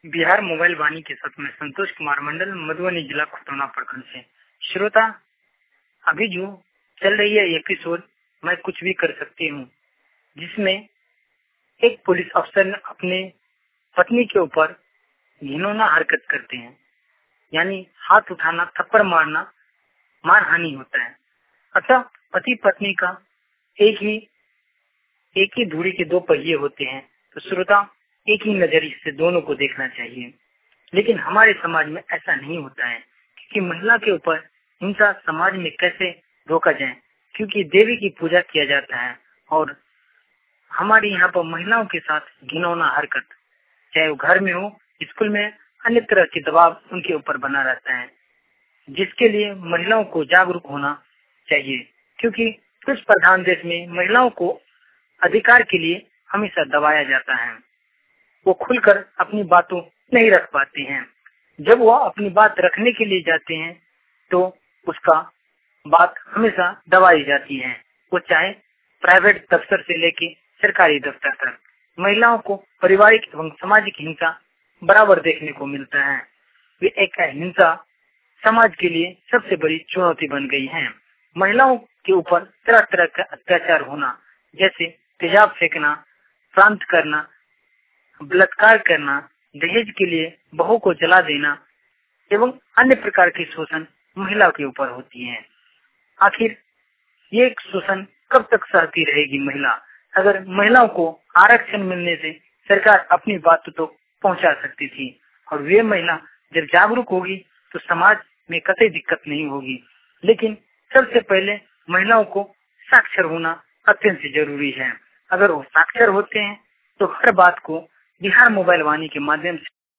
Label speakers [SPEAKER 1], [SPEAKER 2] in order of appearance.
[SPEAKER 1] Bihar mobile वाणी के साथ में संतोष कुमार मंडल, मधुबनी जिला खुटौना प्रखंड से। श्रोता, अभी जो चल रही है एपिसोड मैं कुछ भी कर सकती हूँ, जिसमें एक पुलिस अफसर अपने पत्नी के ऊपर घिनौना हरकत करते हैं, यानी हाथ उठाना, थप्पड़ मारना, मारहानि होता है। अतः पति पत्नी का एक ही धुरी के दो पहिए होते हैं, तो श्रोता एक ही नजरिए से दोनों को देखना चाहिए। लेकिन हमारे समाज में ऐसा नहीं होता है, क्योंकि महिला के ऊपर हिंसा समाज में कैसे रोका जाए, क्योंकि देवी की पूजा किया जाता है और हमारे यहाँ पर महिलाओं के साथ घिनौना हरकत, चाहे वो घर में हो, स्कूल में, अन्य तरह के दबाव उनके ऊपर बना रहता है, जिसके लिए महिलाओं को जागरूक होना चाहिए। क्योंकि पुरुष प्रधान देश में महिलाओं को अधिकार के लिए हमेशा दबाया जाता है। वो खुलकर अपनी बातों नहीं रख पाते हैं। जब वो अपनी बात रखने के लिए जाते हैं तो उसका बात हमेशा दबाई जाती है, वो चाहे प्राइवेट दफ्तर से लेके सरकारी दफ्तर तक। महिलाओं को पारिवारिक एवं सामाजिक हिंसा बराबर देखने को मिलता है। वे एक हिंसा समाज के लिए सबसे बड़ी चुनौती बन गई है। महिलाओं के ऊपर तरह तरह का अत्याचार होना, जैसे तेजाब फेंकना, प्रांत करना, बलात्कार करना, दहेज के लिए बहू को जला देना एवं अन्य प्रकार की शोषण महिला के ऊपर होती है। आखिर ये शोषण कब तक सहती रहेगी महिला? अगर महिलाओं को आरक्षण मिलने से सरकार अपनी बात तो पहुंचा सकती थी, और वे महिला जब जागरूक होगी तो समाज में कतई दिक्कत नहीं होगी। लेकिन सबसे पहले महिलाओं को साक्षर होना अत्यंत जरूरी है। अगर वो साक्षर होते हैं तो हर बात को बिहार मोबाइल वाणी के माध्यम से